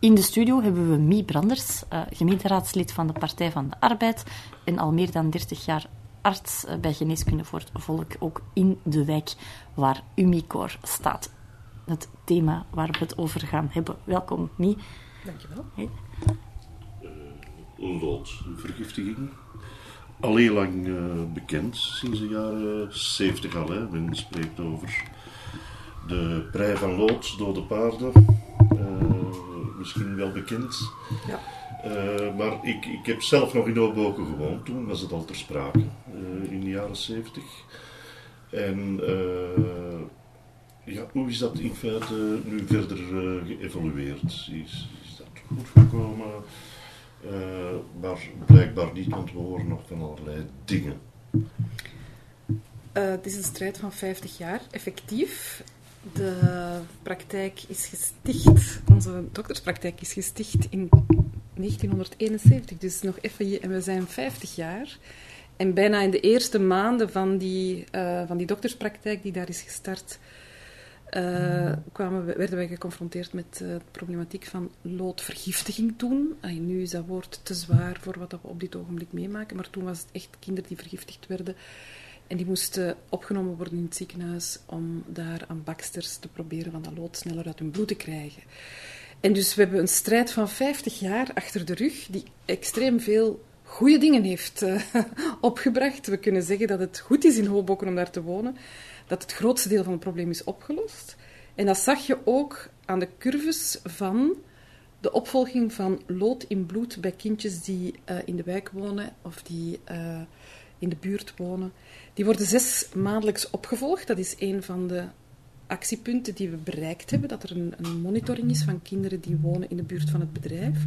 In de studio hebben we Mie Branders, gemeenteraadslid van de Partij van de Arbeid en al meer dan 30 jaar arts bij Geneeskunde voor het Volk, ook in de wijk waar Umicore staat. Het thema waar we het over gaan hebben. Welkom, Mie. Dankjewel. Hey. Loodvergiftiging. Al heel lang bekend, sinds de jaren 70 al. Hè. Men spreekt over de prei van lood, dode paarden. Misschien wel bekend. Ja. Maar ik heb zelf nog in Hoboken gewoond. Toen was het al ter sprake, in de jaren 70. En hoe is dat in feite nu verder geëvolueerd? Is dat goed gekomen? Maar blijkbaar niet, want we horen nog van allerlei dingen. Het is een strijd van 50 jaar, effectief. De praktijk is gesticht, onze dokterspraktijk is gesticht in 1971, dus nog even, en we zijn 50 jaar. En bijna in de eerste maanden van die dokterspraktijk die daar is gestart, werden wij geconfronteerd met de problematiek van loodvergiftiging toen. Nu is dat woord te zwaar voor wat we op dit ogenblik meemaken, maar toen was het echt kinderen die vergiftigd werden. En die moesten opgenomen worden in het ziekenhuis om daar aan baksters te proberen van dat lood sneller uit hun bloed te krijgen. En dus we hebben een strijd van 50 jaar achter de rug die extreem veel goede dingen heeft opgebracht. We kunnen zeggen dat het goed is in Hoboken om daar te wonen, dat het grootste deel van het probleem is opgelost. En dat zag je ook aan de curves van de opvolging van lood in bloed bij kindjes die in de wijk wonen of die in de buurt wonen. Die worden 6 maandelijks opgevolgd. Dat is een van de actiepunten die we bereikt hebben, dat er een monitoring is van kinderen die wonen in de buurt van het bedrijf.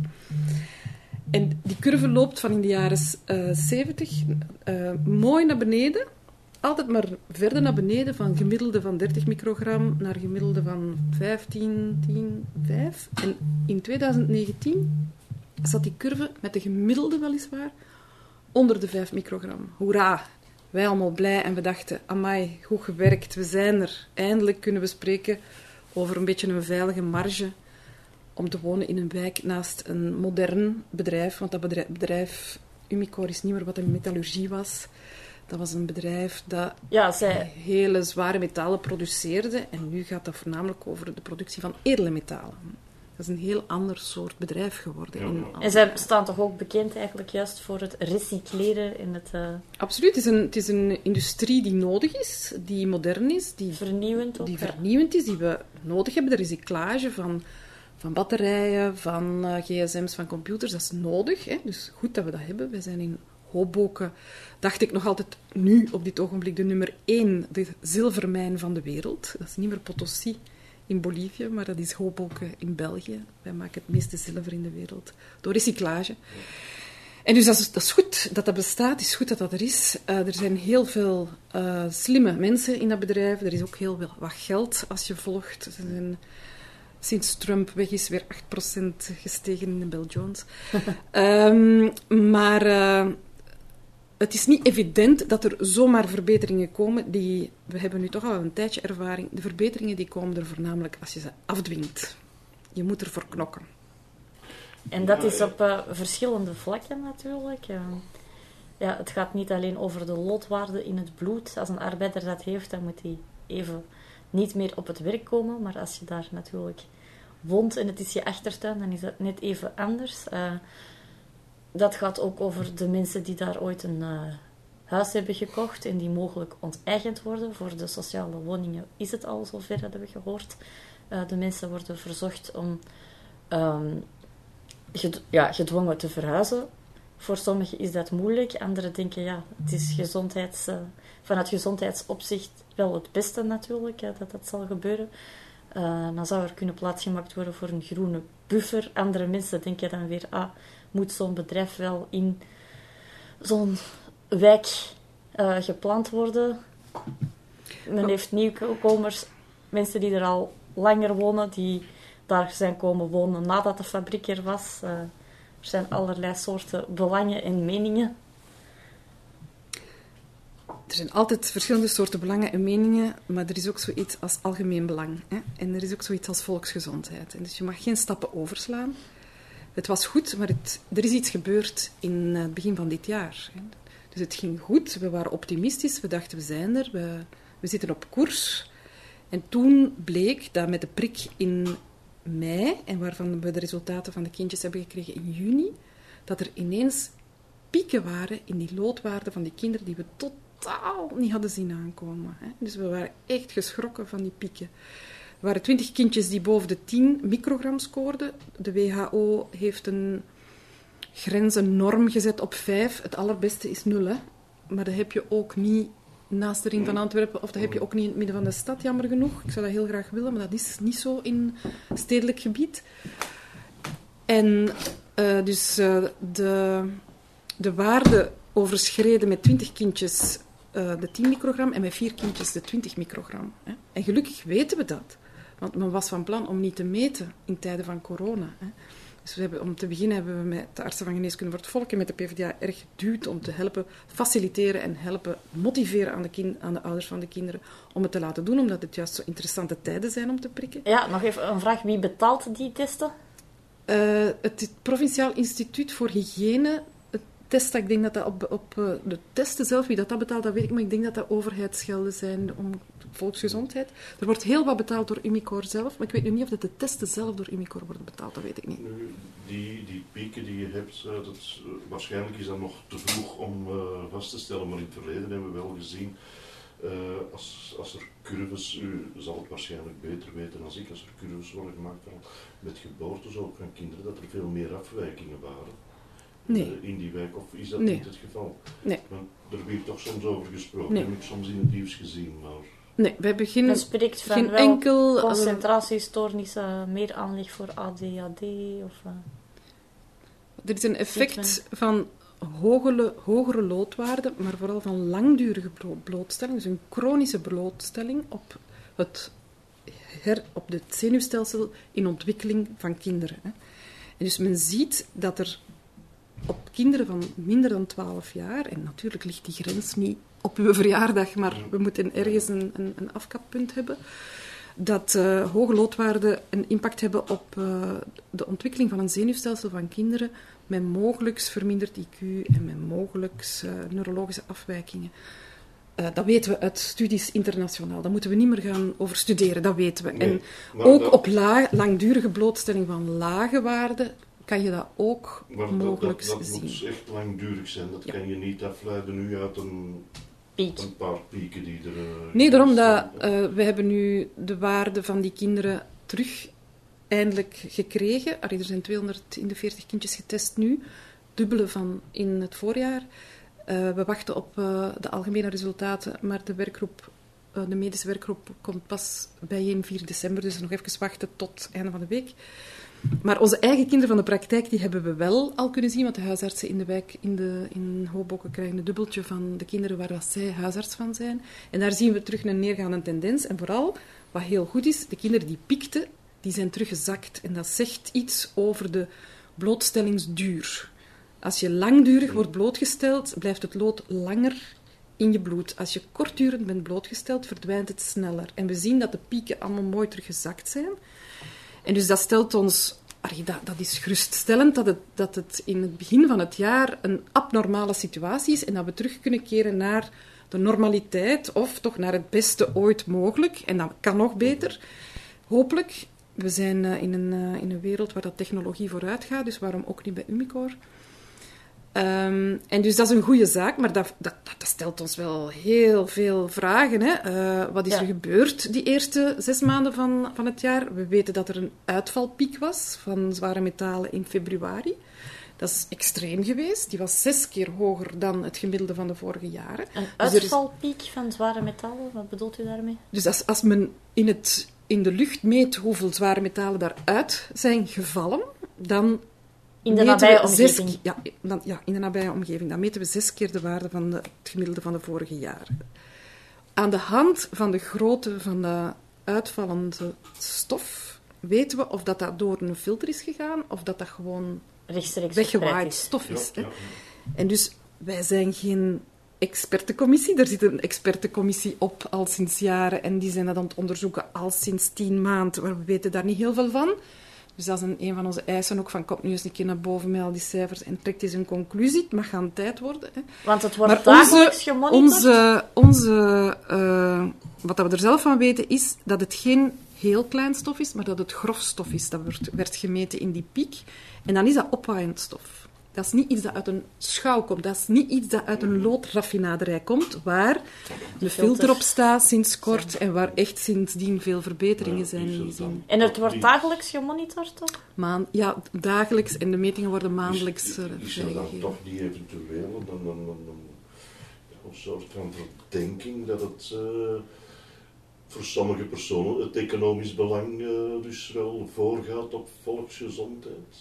En die curve loopt van in de jaren 70 mooi naar beneden, altijd maar verder naar beneden, van gemiddelde van 30 microgram naar gemiddelde van 15, 10, 5. En in 2019 zat die curve met de gemiddelde weliswaar onder de 5 microgram. Hoera! Wij allemaal blij en we dachten, amai, goed gewerkt, we zijn er. Eindelijk kunnen we spreken over een beetje een veilige marge om te wonen in een wijk naast een modern bedrijf. Want dat bedrijf Umicore is niet meer wat een metallurgie was. Dat was een bedrijf dat hele zware metalen produceerde. En nu gaat dat voornamelijk over de productie van edele metalen. Dat is een heel ander soort bedrijf geworden. Ja. En zij staan toch ook bekend eigenlijk juist voor het recycleren in het... Absoluut, het is een industrie die nodig is, die modern is, die vernieuwend ook, die vernieuwend is, die we nodig hebben. De recyclage van batterijen, van gsm's, van computers, dat is nodig. Hè? Dus goed dat we dat hebben. We zijn in Hoboken, dacht ik nog altijd nu op dit ogenblik, de nummer 1, de zilvermijn van de wereld. Dat is niet meer Potosí in Bolivie, maar dat is Hoboken in België. Wij maken het meeste zilver in de wereld door recyclage. En dus dat is goed dat dat bestaat, is goed dat dat er is. Er zijn heel veel slimme mensen in dat bedrijf. Er is ook heel wat geld als je volgt. Sinds Trump weg is, weer 8% gestegen in de Dow Jones. Maar het is niet evident dat er zomaar verbeteringen komen. We hebben nu toch al een tijdje ervaring. De verbeteringen die komen er voornamelijk als je ze afdwingt. Je moet ervoor knokken. En dat is op verschillende vlakken natuurlijk. Het gaat niet alleen over de loodwaarde in het bloed. Als een arbeider dat heeft, dan moet hij even niet meer op het werk komen. Maar als je daar natuurlijk woont en het is je achtertuin, dan is dat net even anders. Dat gaat ook over de mensen die daar ooit een huis hebben gekocht en die mogelijk onteigend worden. Voor de sociale woningen is het al zover, hadden we gehoord. De mensen worden verzocht om gedwongen te verhuizen. Voor sommigen is dat moeilijk. Anderen denken, het is vanuit gezondheidsopzicht wel het beste natuurlijk, dat zal gebeuren. Dan zou er kunnen plaatsgemaakt worden voor een groene buffer. Andere mensen denken dan weer, moet zo'n bedrijf wel in zo'n wijk gepland worden. Men heeft nieuwkomers, mensen die er al langer wonen, die daar zijn komen wonen nadat de fabriek er was. Er zijn allerlei soorten belangen en meningen. Er zijn altijd verschillende soorten belangen en meningen, maar er is ook zoiets als algemeen belang. Hè? En er is ook zoiets als volksgezondheid. En dus je mag geen stappen overslaan. Het was goed, maar er is iets gebeurd in het begin van dit jaar. Hè? Dus het ging goed, we waren optimistisch, we dachten we zijn er, we zitten op koers. En toen bleek dat met de prik in mei, en waarvan we de resultaten van de kindjes hebben gekregen in juni, dat er ineens pieken waren in die loodwaarden van die kinderen die we totaal niet hadden zien aankomen. Hè. Dus we waren echt geschrokken van die pieken. Er waren 20 kindjes die boven de 10 microgram scoorden. De WHO heeft een grens, een norm gezet op 5. Het allerbeste is 0, hè. Maar dat heb je ook niet naast de ring van Antwerpen, of dat heb je ook niet in het midden van de stad, jammer genoeg. Ik zou dat heel graag willen, maar dat is niet zo in stedelijk gebied. En dus de waarde overschreden met 20 kindjes de 10 microgram en met 4 kindjes de 20 microgram. Hè. En gelukkig weten we dat. Want men was van plan om niet te meten in tijden van corona. Hè. Dus om te beginnen hebben we met de artsen van geneeskunde voor het volk en met de PvdA erg geduwd om te helpen faciliteren en helpen motiveren aan de ouders van de kinderen om het te laten doen, omdat het juist zo interessante tijden zijn om te prikken. Ja, nog even een vraag. Wie betaalt die testen? Het Provinciaal Instituut voor Hygiëne testen, ik denk dat dat op de testen zelf, wie dat betaalt, dat weet ik, maar ik denk dat dat overheidsgelden zijn om volksgezondheid. Er wordt heel wat betaald door Umicore zelf, maar ik weet nu niet of de testen zelf door Umicore worden betaald, dat weet ik niet. Nu, die pieken die je hebt, waarschijnlijk is dat nog te vroeg om vast te stellen, maar in het verleden hebben we wel gezien, als er curves, u zal het waarschijnlijk beter weten dan ik, als er curves worden gemaakt met geboortes ook van kinderen, dat er veel meer afwijkingen waren. Nee. In die wijk, of is dat Nee. niet het geval? Nee. Want er werd toch soms over gesproken, Nee. heb ik soms in het nieuws gezien, maar... Nee, we hebben Men spreekt van geen wel enkel concentratiestoornissen, meer aanleg voor ADHD of... Er is een effect van hogere loodwaarden, maar vooral van langdurige blootstelling, dus een chronische blootstelling op het zenuwstelsel in ontwikkeling van kinderen. Hè. En dus men ziet dat er op kinderen van minder dan 12 jaar, en natuurlijk ligt die grens niet op uw verjaardag, maar we moeten ergens een afkappunt hebben, dat hoge loodwaarden een impact hebben op de ontwikkeling van een zenuwstelsel van kinderen met mogelijks verminderd IQ en met mogelijks neurologische afwijkingen. Dat weten we uit studies internationaal. Daar moeten we niet meer gaan over studeren, dat weten we. Nee, en ook op langdurige blootstelling van lage waarden kan je dat ook mogelijk zien. Dat moet echt langdurig zijn. Dat kan je niet afleiden nu uit een paar pieken die er... Nee, daarom dat we hebben nu de waarde van die kinderen terug eindelijk gekregen. Er zijn 240 kindjes getest nu, dubbele van in het voorjaar. We wachten op de algemene resultaten, maar de medische werkgroep komt pas bijeen 4 december, dus nog even wachten tot het einde van de week. Maar onze eigen kinderen van de praktijk, die hebben we wel al kunnen zien, want de huisartsen in de wijk in Hoboken krijgen een dubbeltje van de kinderen waar zij huisarts van zijn. En daar zien we terug een neergaande tendens. En vooral, wat heel goed is, de kinderen die piekten, die zijn teruggezakt. En dat zegt iets over de blootstellingsduur. Als je langdurig wordt blootgesteld, blijft het lood langer in je bloed. Als je kortdurend bent blootgesteld, verdwijnt het sneller. En we zien dat de pieken allemaal mooi teruggezakt zijn. En dus dat stelt ons... Dat is geruststellend dat het in het begin van het jaar een abnormale situatie is en dat we terug kunnen keren naar de normaliteit of toch naar het beste ooit mogelijk. En dat kan nog beter. Hopelijk. We zijn in een wereld waar dat technologie vooruit gaat, dus waarom ook niet bij Umicore? En dus dat is een goede zaak, maar dat stelt ons wel heel veel vragen. Hè? Wat is er gebeurd die eerste 6 maanden van het jaar? We weten dat er een uitvalpiek was van zware metalen in februari. Dat is extreem geweest. Die was 6 keer hoger dan het gemiddelde van de vorige jaren. Een uitvalpiek van zware metalen? Wat bedoelt u daarmee? Dus als men in de lucht meet hoeveel zware metalen daaruit zijn gevallen, dan... In de nabije omgeving? In de nabije omgeving. Dan meten we 6 keer de waarde van het gemiddelde van de vorige jaren. Aan de hand van de grootte van de uitvallende stof weten we of dat door een filter is gegaan of dat gewoon rechtstreeks weggewaaid stof is. Ja. En dus wij zijn geen expertencommissie. Daar zit een expertencommissie op al sinds jaren en die zijn dat aan het onderzoeken al sinds 10 maanden, maar we weten daar niet heel veel van. Dus dat is een van onze eisen ook, van kom nu eens een keer naar boven met al die cijfers en trekt eens een conclusie. Het mag gaan tijd worden. Hè. Want het wordt dagelijks gemonitord. Wat we er zelf van weten is dat het geen heel klein stof is, maar dat het grof stof is. Dat werd gemeten in die piek. En dan is dat opwaaiend stof. Dat is niet iets dat uit een schouw komt. Dat is niet iets dat uit een loodraffinaderij komt, waar de filter op staat sinds kort en waar echt sindsdien veel verbeteringen zijn gezien. En het wordt dagelijks gemonitord, toch? Ja, dagelijks. En de metingen worden maandelijks Is er dan toch niet eventueel een soort van verdenking dat het voor sommige personen het economisch belang dus wel voorgaat op volksgezondheid?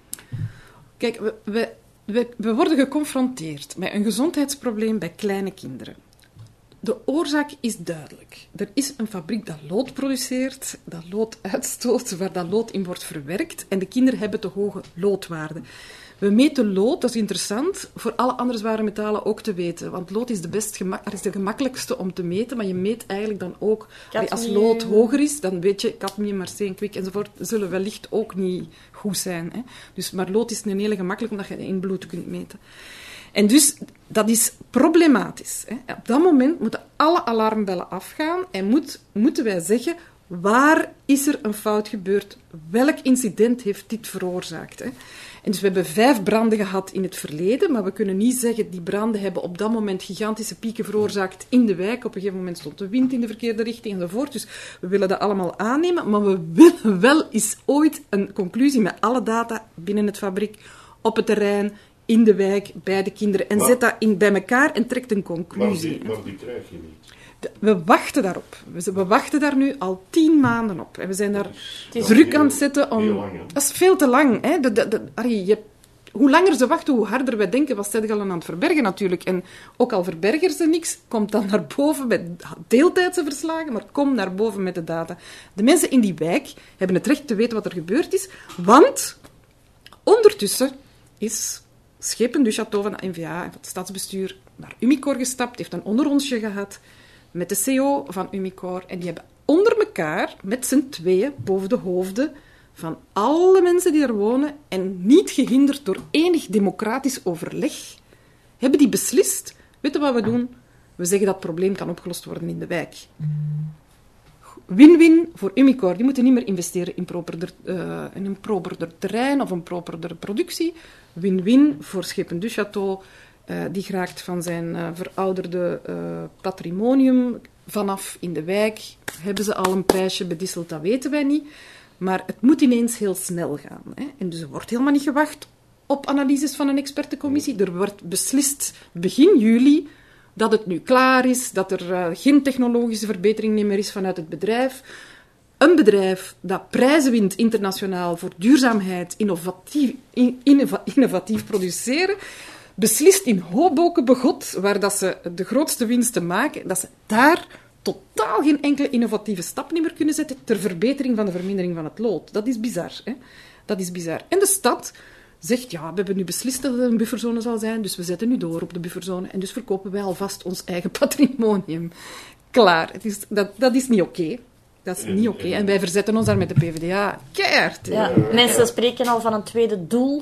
Kijk, we worden geconfronteerd met een gezondheidsprobleem bij kleine kinderen. De oorzaak is duidelijk. Er is een fabriek dat lood produceert, dat lood uitstoot, waar dat lood in wordt verwerkt. En de kinderen hebben te hoge loodwaarden. We meten lood, dat is interessant, voor alle andere zware metalen ook te weten. Want lood is de gemakkelijkste om te meten, maar je meet eigenlijk dan ook... Als lood hoger is, dan weet je, cadmium, arsen, kwik enzovoort, zullen wellicht ook niet goed zijn. Hè? Dus, maar lood is een hele gemakkelijk, omdat je in bloed kunt meten. En dus, dat is problematisch. Hè? Op dat moment moeten alle alarmbellen afgaan en moeten wij zeggen, waar is er een fout gebeurd? Welk incident heeft dit veroorzaakt? Hè? En dus we hebben 5 branden gehad in het verleden, maar we kunnen niet zeggen, die branden hebben op dat moment gigantische pieken veroorzaakt in de wijk. Op een gegeven moment stond de wind in de verkeerde richting enzovoort. Dus we willen dat allemaal aannemen, maar we willen wel eens ooit een conclusie met alle data binnen het fabriek, op het terrein, in de wijk, bij de kinderen. En zet dat bij elkaar en trekt een conclusie. Maar die krijg je niet. We wachten daarop. We wachten daar nu al 10 maanden op. En we zijn daar druk aan het zetten om... Dat is veel te lang. Hè? Hoe langer ze wachten, hoe harder wij denken, wat zijn aan het verbergen natuurlijk. En ook al verbergen ze niks, komt dan naar boven met deeltijdse verslagen, maar kom naar boven met de data. De mensen in die wijk hebben het recht te weten wat er gebeurd is, want ondertussen is Schepen du Château van de NVA en van het stadsbestuur naar Umicore gestapt, heeft een onderrondje gehad met de CO van Umicore. En die hebben onder elkaar, met z'n tweeën, boven de hoofden van alle mensen die er wonen, en niet gehinderd door enig democratisch overleg, hebben die beslist, weet je wat we doen? We zeggen dat het probleem kan opgelost worden in de wijk. Win-win voor Umicore. Die moeten niet meer investeren in een properder terrein of een properder productie. Win-win voor Schepen du Château. Die geraakt van zijn verouderde patrimonium vanaf in de wijk. Hebben ze al een prijsje bedisseld, dat weten wij niet. Maar het moet ineens heel snel gaan. Hè? En dus er wordt helemaal niet gewacht op analyses van een expertencommissie. Er wordt beslist begin juli dat het nu klaar is, dat er geen technologische verbetering meer is vanuit het bedrijf. Een bedrijf dat prijzen wint internationaal voor duurzaamheid, innovatief produceren, beslist in Hoboken begot, waar dat ze de grootste winsten maken, dat ze daar totaal geen enkele innovatieve stap meer kunnen zetten ter verbetering van de vermindering van het lood. Dat is bizar. Hè? Dat is bizar. En de stad zegt, ja, we hebben nu beslist dat het een bufferzone zal zijn, dus we zetten nu door op de bufferzone en dus verkopen wij alvast ons eigen patrimonium. Klaar. Dat is niet oké. Dat is niet oké. En wij verzetten ons daar met de PvdA keihard. Ja, mensen spreken al van een tweede doel.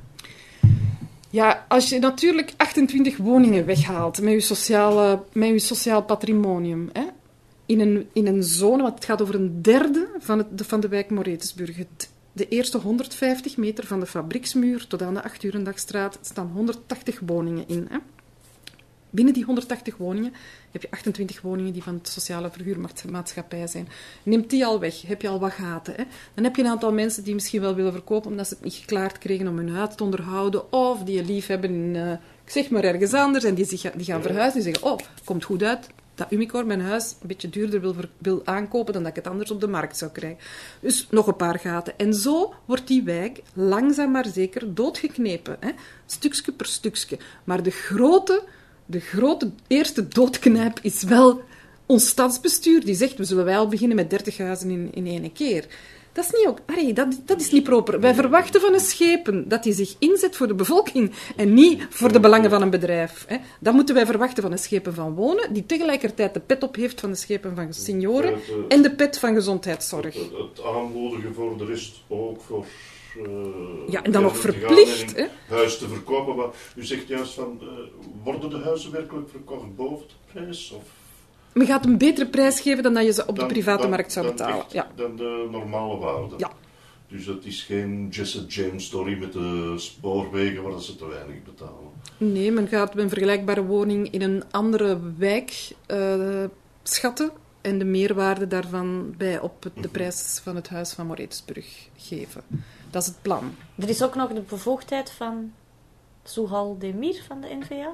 Ja, als je natuurlijk 28 woningen weghaalt met je sociaal patrimonium, hè, in een zone, want het gaat over een derde van de wijk Moretesburg. De eerste 150 meter van de fabrieksmuur tot aan de 8-Urendagstraat staan 180 woningen in. Hè. Binnen die 180 woningen heb je 28 woningen die van de sociale verhuurmaatschappij zijn. Neemt die al weg, heb je al wat gaten. Hè? Dan heb je een aantal mensen die misschien wel willen verkopen omdat ze het niet geklaard kregen om hun huis te onderhouden, of die je lief hebben in, ik zeg maar ergens anders, en die gaan verhuizen. Die zeggen, komt goed uit dat Umicore mijn huis een beetje duurder wil aankopen dan dat ik het anders op de markt zou krijgen. Dus nog een paar gaten. En zo wordt die wijk langzaam maar zeker doodgeknepen. Hè? Stukje per stukje. Maar de grote eerste doodknijp is wel ons stadsbestuur. Die zegt, we zullen wel beginnen met 30 huizen in één keer. Dat is niet ook... dat is niet proper. Wij verwachten van een schepen dat hij zich inzet voor de bevolking en niet voor de belangen van een bedrijf. Hè. Dat moeten wij verwachten van een schepen van wonen, die tegelijkertijd de pet op heeft van de schepen van senioren en de pet van gezondheidszorg. Het aanmoedigen voor de rest ook voor... en dan nog verplicht. Een huis te verkopen. Maar u zegt juist van, worden de huizen werkelijk verkocht boven de prijs? Of... Men gaat een betere prijs geven dan dat je ze op de private markt zou betalen. Dan de normale waarde. Ja. Dus het is geen Jesse James story met de spoorwegen waar ze te weinig betalen. Nee, men gaat een vergelijkbare woning in een andere wijk schatten en de meerwaarde daarvan bij op de prijs van het huis van Moretesburg geven. Dat is het plan. Er is ook nog de bevoegdheid van Souhal Demir van de N-VA.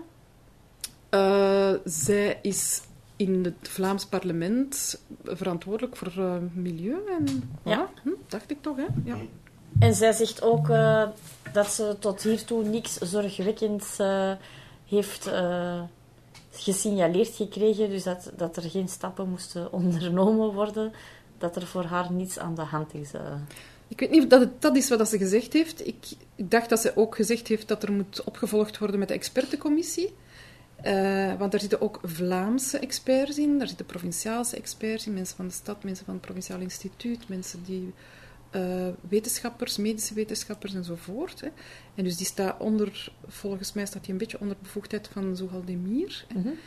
Zij is in het Vlaams parlement verantwoordelijk voor milieu en... Ja. Dacht ik toch, hè? Ja. En zij zegt ook dat ze tot hiertoe niks zorgwekkends heeft gesignaleerd gekregen. Dus dat er geen stappen moesten ondernomen worden. Dat er voor haar niets aan de hand is. Ik weet niet of dat is wat ze gezegd heeft. Ik dacht dat ze ook gezegd heeft dat er moet opgevolgd worden met de expertencommissie. Want daar zitten ook Vlaamse experts in, daar zitten provinciaalse experts in, mensen van de stad, mensen van het Provinciaal Instituut, mensen die wetenschappers, medische wetenschappers enzovoort. Hè. En dus die staat onder, volgens mij staat die een beetje onder bevoegdheid van Souhal Demir. Mm-hmm.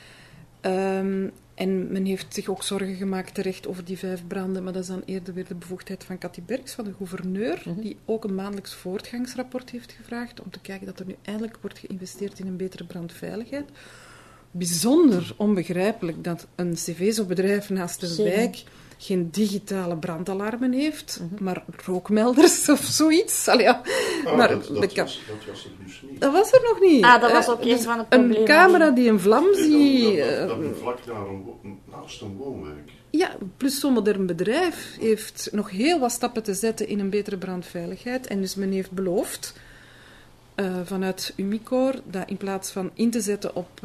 En men heeft zich ook zorgen gemaakt terecht over die 5 branden, maar dat is dan eerder weer de bevoegdheid van Cathy Berks, van de gouverneur, die ook een maandelijks voortgangsrapport heeft gevraagd om te kijken dat er nu eindelijk wordt geïnvesteerd in een betere brandveiligheid. Bijzonder onbegrijpelijk dat een cv-zo-bedrijf naast een wijk geen digitale brandalarmen heeft, maar rookmelders of zoiets. Allee, ja. Maar dat was er dus niet. Dat was er nog niet. Dat was ook een van de problemen. Een camera die een vlam ziet... Dat vlak naast een woonwerk. Ja, plus zo'n modern bedrijf heeft nog heel wat stappen te zetten in een betere brandveiligheid. En dus men heeft beloofd vanuit Umicore dat in plaats van in te zetten op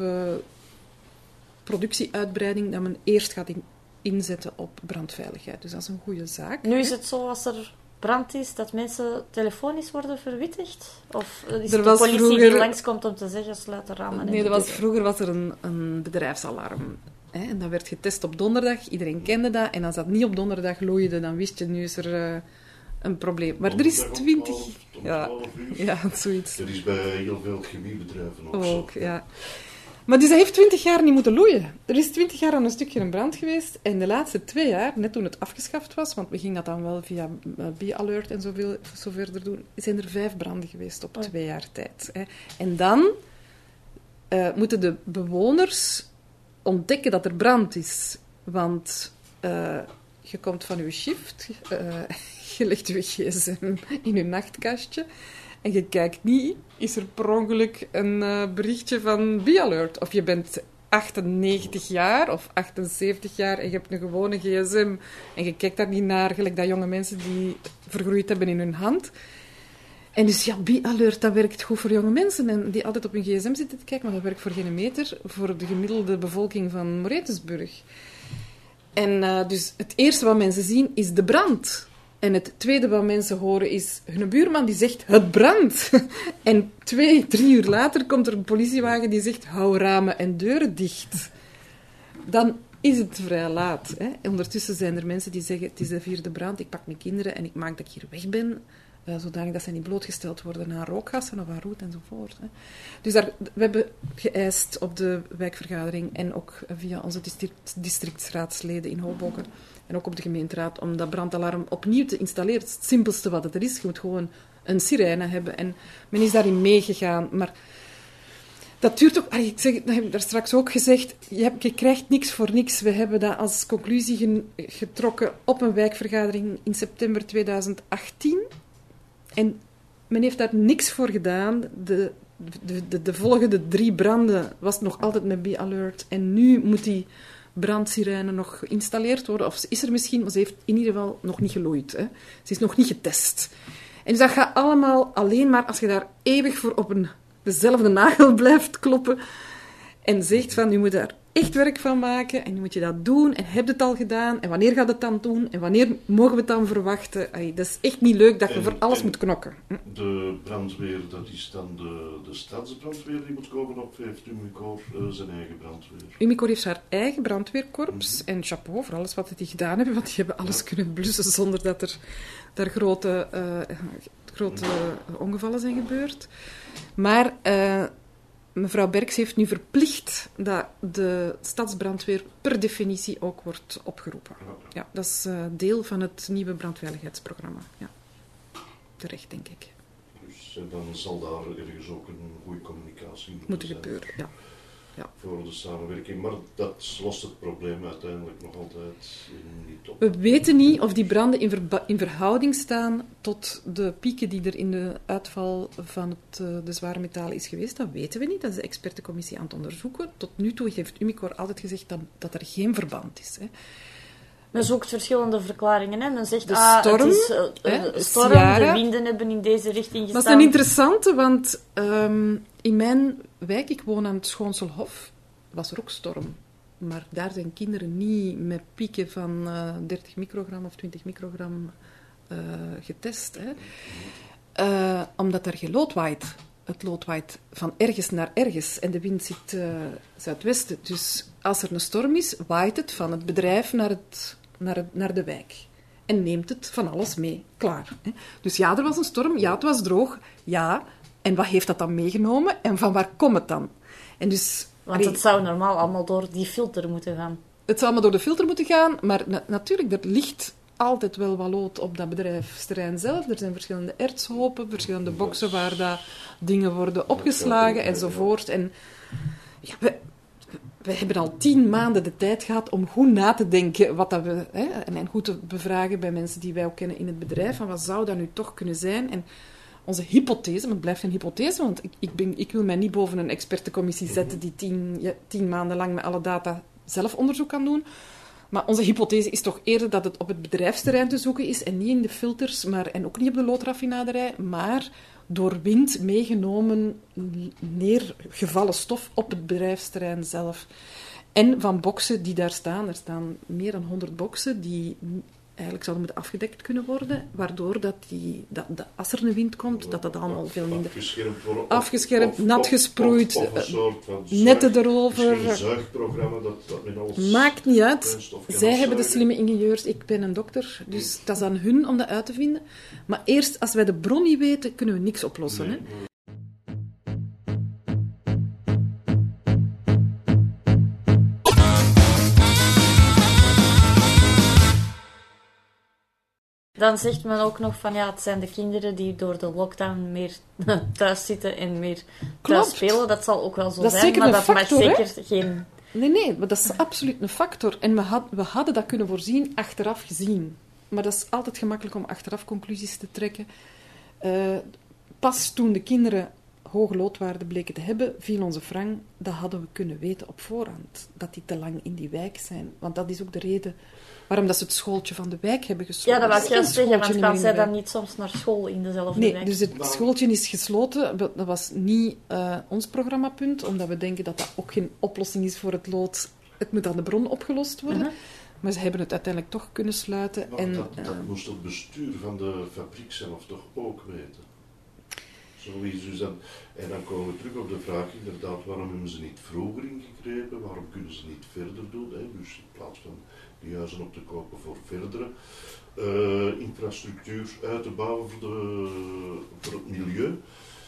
productieuitbreiding, dat men eerst gaat inzetten op brandveiligheid. Dus dat is een goede zaak. Nu is het zo, als er brand is, dat mensen telefonisch worden verwittigd? Of is er het de was politie vroeger... die langskomt om te zeggen, sluit de ramen? Nee, vroeger was er een bedrijfsalarm. Hè, en dat werd getest op donderdag. Iedereen kende dat. En als dat niet op donderdag loeide, dan wist je, nu is er een probleem. Maar er is 20... Ja, zoiets. Er is bij heel veel chemiebedrijven ook zo. Ja. Maar dus hij heeft 20 jaar niet moeten loeien. Er is 20 jaar aan een stukje een brand geweest. En de laatste 2 jaar, net toen het afgeschaft was, want we gingen dat dan wel via Be-Alert en zo verder doen, zijn er 5 branden geweest op 2 jaar tijd. Hè. En dan moeten de bewoners ontdekken dat er brand is. Want je komt van je shift, je legt je gsm in je nachtkastje en je kijkt niet, is er per ongeluk een berichtje van Be-Alert. Of je bent 98 jaar of 78 jaar en je hebt een gewone gsm en je kijkt daar niet naar, gelijk dat jonge mensen die vergroeid hebben in hun hand. En dus ja, Be-Alert, dat werkt goed voor jonge mensen en die altijd op hun gsm zitten te kijken, maar dat werkt voor geen meter voor de gemiddelde bevolking van Moretesburg. En dus het eerste wat mensen zien is de brand. En het tweede wat mensen horen is hun buurman die zegt, het brandt. En 2-3 uur later komt er een politiewagen die zegt, hou ramen en deuren dicht. Dan is het vrij laat. Hè? Ondertussen zijn er mensen die zeggen, het is de 4e brand, ik pak mijn kinderen en ik maak dat ik hier weg ben. Zodanig dat ze niet blootgesteld worden aan rookgassen of aan roet enzovoort. Hè. Dus we hebben geëist op de wijkvergadering en ook via onze districtsraadsleden in Hoboken en ook op de gemeenteraad om dat brandalarm opnieuw te installeren. Het is het simpelste wat het er is. Je moet gewoon een sirene hebben. En men is daarin meegegaan. Maar dat duurt ook... dat heb ik daar straks ook gezegd. Je krijgt niks voor niks. We hebben dat als conclusie getrokken op een wijkvergadering in september 2018. En men heeft daar niks voor gedaan. De volgende 3 branden was nog altijd met Be-Alert. En nu moet die brandsirene nog geïnstalleerd worden. Of ze is er misschien, maar ze heeft in ieder geval nog niet geloeid. Hè. Ze is nog niet getest. En dus dat gaat allemaal alleen maar als je daar eeuwig voor op dezelfde nagel blijft kloppen. En zegt van, je moet daar echt werk van maken en nu moet je dat doen en heb je het al gedaan en wanneer gaat het dan doen en wanneer mogen we het dan verwachten. Dat is echt niet leuk dat je voor alles moet knokken. De brandweer, dat is dan de stadsbrandweer die moet komen, of heeft Umicore zijn eigen brandweer? Umicore heeft haar eigen brandweerkorps en chapeau voor alles wat die gedaan hebben, want die hebben alles kunnen blussen zonder dat er daar grote ongevallen zijn gebeurd. Maar mevrouw Berks heeft nu verplicht dat de stadsbrandweer per definitie ook wordt opgeroepen. Ja, dat is deel van het nieuwe brandveiligheidsprogramma. Ja. Terecht, denk ik. Dus dan zal daar ergens ook een goede communicatie moeten gebeuren. Ja. Ja. Voor de samenwerking. Maar dat lost het probleem uiteindelijk nog altijd niet op. We weten niet of die branden in verhouding staan tot de pieken die er in de uitval van de zware metalen is geweest. Dat weten we niet. Dat is de expertencommissie aan het onderzoeken. Tot nu toe heeft Umicore altijd gezegd dat er geen verband is. Hè. Men zoekt verschillende verklaringen. Hè. Men zegt, de storm, het is storm, de winden hebben in deze richting gestaan. Dat is een interessante, want in mijn wijk, ik woon aan het Schoonselhof, was er ook storm. Maar daar zijn kinderen niet met pieken van 30 microgram of 20 microgram getest. Hè. Omdat daar geen lood waait. Het lood waait van ergens naar ergens en de wind zit zuidwesten. Dus als er een storm is, waait het van het bedrijf naar de wijk. En neemt het van alles mee. Klaar. Hè. Dus ja, er was een storm. Ja, het was droog. Ja. En wat heeft dat dan meegenomen? En van waar komt het dan? En dus, want het zou normaal allemaal door die filter moeten gaan. Het zou allemaal door de filter moeten gaan. Maar natuurlijk, er ligt altijd wel wat lood op dat bedrijfsterrein zelf. Er zijn verschillende ertshopen, verschillende boksen waar dat dingen worden opgeslagen enzovoort. En ja, we hebben al 10 maanden de tijd gehad om goed na te denken wat dat we... Hè, en goed te bevragen bij mensen die wij ook kennen in het bedrijf, van wat zou dat nu toch kunnen zijn? En onze hypothese, maar het blijft een hypothese, want ik wil mij niet boven een expertencommissie zetten die 10 maanden lang met alle data zelf onderzoek kan doen. Maar onze hypothese is toch eerder dat het op het bedrijfsterrein te zoeken is en niet in de filters, en ook niet op de loodraffinaderij, maar door wind meegenomen neergevallen stof op het bedrijfsterrein zelf. En van boksen die daar staan. Er staan meer dan 100 boksen die eigenlijk zouden moeten afgedekt kunnen worden, waardoor als er een wind komt, dat allemaal veel minder... Afgeschermd, nat gesproeid, netten erover. Een zuigprogramma dat met alles... Maakt niet uit. Zij hebben de slimme ingenieurs, ik ben een dokter, dus dat is aan hun om dat uit te vinden. Maar eerst, als wij de bron niet weten, kunnen we niks oplossen. Nee. Hè? Dan zegt men ook nog van, ja, het zijn de kinderen die door de lockdown meer thuis zitten en meer thuis spelen. Dat zal ook wel zo zijn, maar dat mag zeker geen... Nee, maar dat is absoluut een factor. En we hadden dat kunnen voorzien, achteraf gezien. Maar dat is altijd gemakkelijk om achteraf conclusies te trekken. Pas toen de kinderen hoge loodwaarden bleken te hebben, viel onze frank. Dat hadden we kunnen weten op voorhand. Dat die te lang in die wijk zijn. Want dat is ook de reden waarom dat ze het schooltje van de wijk hebben gesloten. Ja, dat was juist zeggen, want gaan zij dan niet soms naar school in dezelfde wijk? Nee, dus het schooltje is gesloten. Dat was niet ons programmapunt, omdat we denken dat dat ook geen oplossing is voor het lood. Het moet aan de bron opgelost worden. Uh-huh. Maar ze hebben het uiteindelijk toch kunnen sluiten. Maar dat moest het bestuur van de fabriek zelf toch ook weten? En dan komen we terug op de vraag, inderdaad, waarom hebben ze niet vroeger ingegrepen? Waarom kunnen ze niet verder doen? Hè? Dus in plaats van die huizen op te kopen voor verdere infrastructuur uit te bouwen voor het milieu.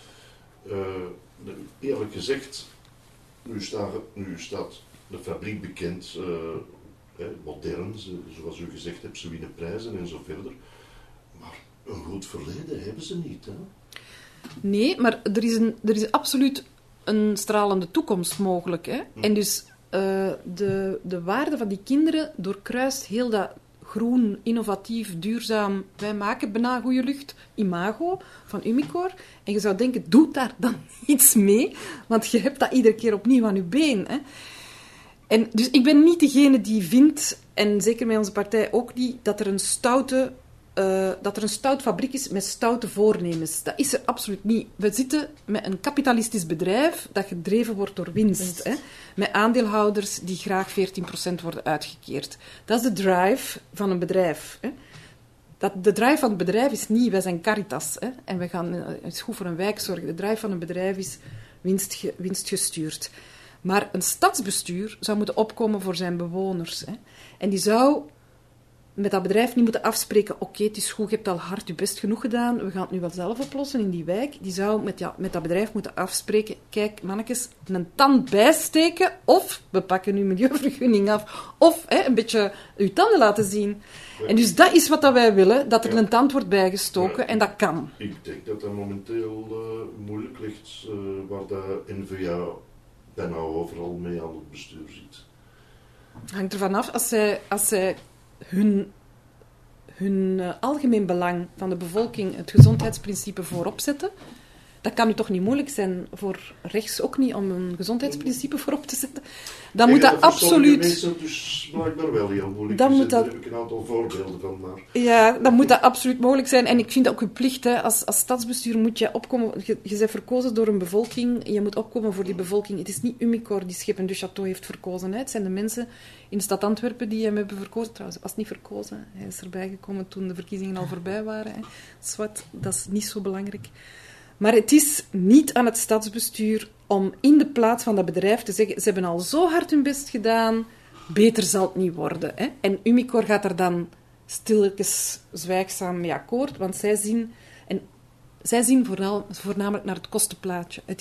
Eerlijk gezegd, nu staat de fabriek bekend, modern, zoals u gezegd hebt, ze winnen prijzen en zo verder. Maar een goed verleden hebben ze niet, hè? Nee, maar er is absoluut een stralende toekomst mogelijk. Hè? En dus de waarde van die kinderen doorkruist heel dat groen, innovatief, duurzaam, wij maken bijna goede lucht, imago van Umicore. En je zou denken, doe daar dan iets mee, want je hebt dat iedere keer opnieuw aan je been. Hè? En dus ik ben niet degene die vindt, en zeker met onze partij ook niet, dat er een stoute dat er een stoutfabriek is met stoute voornemens. Dat is er absoluut niet. We zitten met een kapitalistisch bedrijf dat gedreven wordt door winst. Hè? Met aandeelhouders die graag 14% worden uitgekeerd. Dat is de drive van een bedrijf. Hè? De drive van het bedrijf is niet, wij zijn Caritas. Hè? En we gaan eens goed voor een wijk zorgen. De drive van een bedrijf is winstgestuurd. Maar een stadsbestuur zou moeten opkomen voor zijn bewoners. Hè? En die zou met dat bedrijf niet moeten afspreken, oké, het is goed, je hebt al hard je best genoeg gedaan, we gaan het nu wel zelf oplossen in die wijk. Die zou met dat bedrijf moeten afspreken, kijk, mannetjes, een tand bijsteken, of we pakken uw milieuvergunning af, of een beetje uw tanden laten zien. En dus dat is wat dat wij willen, dat er een tand wordt bijgestoken, en dat kan. Ik denk dat dat momenteel moeilijk ligt, waar de N-VA bijna overal mee aan het bestuur zit. Hangt ervan af, als zij hun algemeen belang van de bevolking, het gezondheidsprincipe voorop zetten. Dat kan nu toch niet moeilijk zijn, voor rechts ook niet, om een gezondheidsprincipe voorop te zetten. Dan moet dat absoluut... Mensen dus blijkbaar wel heel moeilijk dan is, moet dat... Daar heb ik een aantal voorbeelden van. Maar... Ja, dan moet dat absoluut mogelijk zijn. En ik vind dat ook je plicht. Hè. Als stadsbestuur moet je opkomen... Je bent verkozen door een bevolking. Je moet opkomen voor die bevolking. Het is niet Umicore die Schip en Duchateau heeft verkozen. Hè. Het zijn de mensen in de stad Antwerpen die hem hebben verkozen. Trouwens, hij was niet verkozen. Hij is erbij gekomen toen de verkiezingen al voorbij waren. Hè. Zwart, dat is niet zo belangrijk. Maar het is niet aan het stadsbestuur om in de plaats van dat bedrijf te zeggen, ze hebben al zo hard hun best gedaan, beter zal het niet worden. Hè? En Umicore gaat er dan stilletjes zwijgzaam mee akkoord, want zij zien voornamelijk naar het kostenplaatje. Het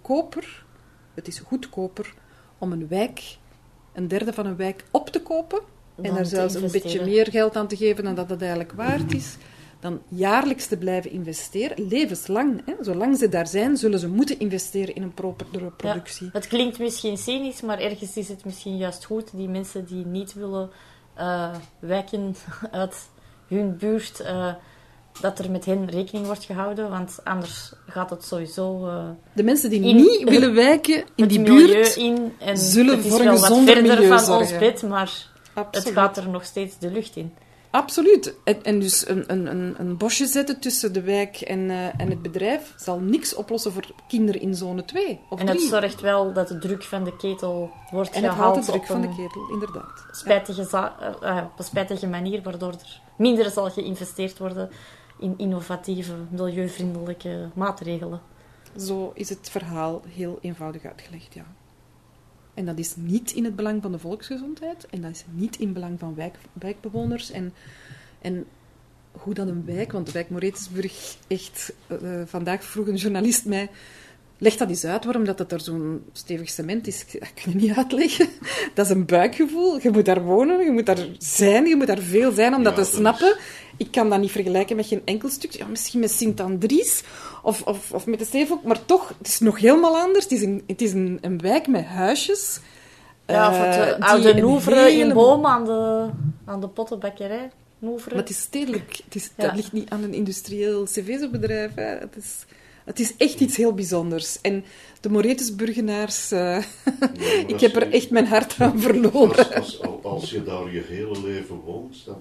is goedkoper om een wijk, een derde van een wijk op te kopen en daar zelfs een beetje meer geld aan te geven dan dat het eigenlijk waard is, dan jaarlijks te blijven investeren, levenslang. Hè? Zolang ze daar zijn, zullen ze moeten investeren in een propere productie. Ja, het klinkt misschien cynisch, maar ergens is het misschien juist goed. Die mensen die niet willen wijken uit hun buurt, dat er met hen rekening wordt gehouden, want anders gaat het sowieso... de mensen die niet willen wijken in die buurt, en zullen voor een gezonder milieu zorgen. Het is wel wat verder van ons bed, maar absoluut. Het gaat er nog steeds de lucht in. Absoluut. En dus een bosje zetten tussen de wijk en het bedrijf zal niks oplossen voor kinderen in zone 2 of 3. En het zorgt wel dat de druk van de ketel wordt en het gehaald haalt de druk op van de ketel, inderdaad. Op een spijtige manier, waardoor er minder zal geïnvesteerd worden in innovatieve, milieuvriendelijke maatregelen. Zo is het verhaal heel eenvoudig uitgelegd, ja. En dat is niet in het belang van de volksgezondheid. En dat is niet in het belang van wijkbewoners. En hoe dan een wijk... Want de wijk Moretusburg, echt... vandaag vroeg een journalist mij... Leg dat eens uit, waarom dat er zo'n stevig cement is. Dat kun je niet uitleggen. Dat is een buikgevoel. Je moet daar wonen, je moet daar zijn, je moet daar veel zijn om dat te snappen. Ik kan dat niet vergelijken met geen enkel stuk. Ja, misschien met Sint-Andries of met de Stevenhoek, maar toch, het is nog helemaal anders. Het is een wijk met huisjes. Ja, of het oude Nouvre in Boom aan de pottenbakkerij. Nouvre. Maar het is stedelijk. Dat ligt niet aan een industrieel cv-bedrijf. Het is echt iets heel bijzonders. En de Moretusburgenaars... ik heb er echt mijn hart aan verloren. Als je daar je hele leven woont, dan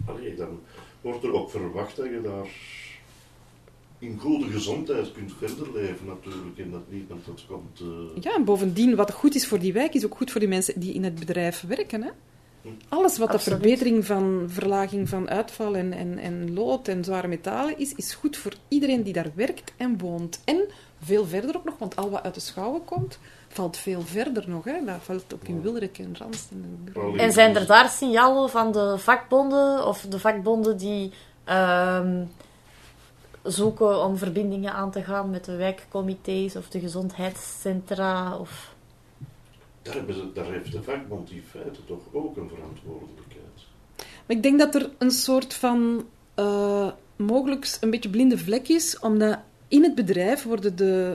wordt er ook verwacht dat je daar in goede gezondheid kunt verder leven natuurlijk. En dat niet, want dat komt... Ja, en bovendien, wat goed is voor die wijk, is ook goed voor die mensen die in het bedrijf werken. Hè? Alles wat de verbetering van verlaging van uitval en lood en zware metalen is goed voor iedereen die daar werkt en woont. En veel verder ook nog, want al wat uit de Schouwen komt, valt veel verder nog. Hè? Dat valt ook in Wilrijk en Rans. En zijn er daar signalen van de vakbonden, of de vakbonden die zoeken om verbindingen aan te gaan met de wijkcomité's of de gezondheidscentra? Of... Daar heeft de vakbond in feite toch ook een verantwoordelijkheid. Maar ik denk dat er een soort van mogelijk een beetje blinde vlek is, omdat in het bedrijf worden de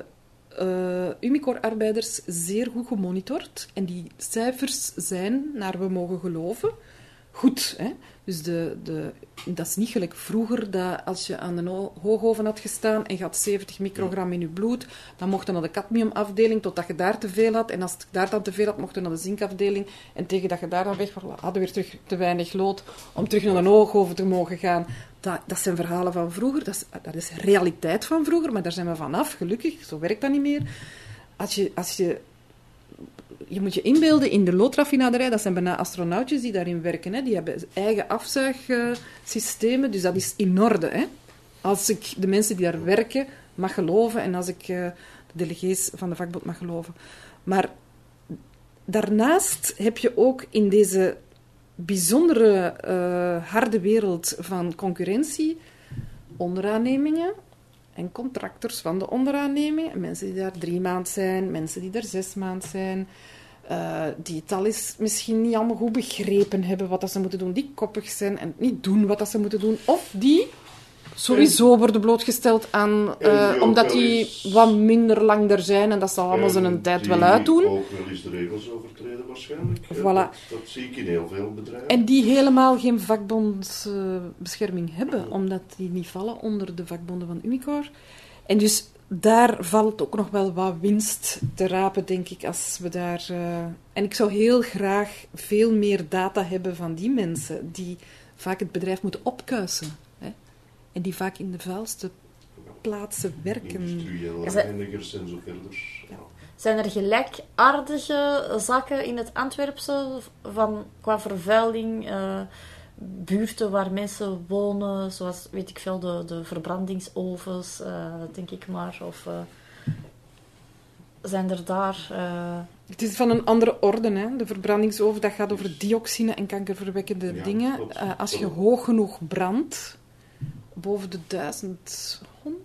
Umicore-arbeiders zeer goed gemonitord. En die cijfers zijn, naar we mogen geloven, goed. Hè? Dus dat is niet gelijk vroeger, dat als je aan de hoogoven had gestaan en je had 70 microgram in je bloed, dan mocht je naar de cadmiumafdeling totdat je daar te veel had. En als je daar dan te veel had, mocht je naar de zinkafdeling. En tegen dat je daar dan weg was, hadden we weer terug te weinig lood om terug naar de hoogoven te mogen gaan. Dat zijn verhalen van vroeger, dat is realiteit van vroeger, maar daar zijn we vanaf, gelukkig. Zo werkt dat niet meer. Je moet je inbeelden, in de loodraffinaderij, dat zijn bijna astronautjes die daarin werken. Hè. Die hebben eigen afzuigsystemen, dus dat is in orde. Hè. Als ik de mensen die daar werken mag geloven en als ik de delegees van de vakbond mag geloven. Maar daarnaast heb je ook in deze bijzondere harde wereld van concurrentie onderaannemingen en contractors van de onderaanneming. Mensen die daar 3 maanden zijn, mensen die daar 6 maanden zijn, die het al eens misschien niet allemaal goed begrepen hebben wat dat ze moeten doen, die koppig zijn en niet doen wat dat ze moeten doen, of die sowieso worden blootgesteld aan, omdat die wat minder lang er zijn en dat zal allemaal zijn tijd wel uitdoen. Die ook wel eens de regels overtreden waarschijnlijk. Voilà. Dat zie ik in heel veel bedrijven. En die helemaal geen vakbondsbescherming hebben, omdat die niet vallen onder de vakbonden van Umicore. En dus daar valt ook nog wel wat winst te rapen, denk ik, als we daar... En ik zou heel graag veel meer data hebben van die mensen, die vaak het bedrijf moeten opkuisen. Hè? En die vaak in de vuilste plaatsen werken. Industriële reinigers en zo verder. Ja. Zijn er gelijkaardige zaken in het Antwerpse qua vervuiling, buurten waar mensen wonen, zoals, weet ik veel, de verbrandingsovens, denk ik maar, of zijn er daar... Het is van een andere orde, hè. De verbrandingsoven, dat gaat over dioxine en kankerverwekkende dingen. Als je hoog genoeg brandt, boven de 1100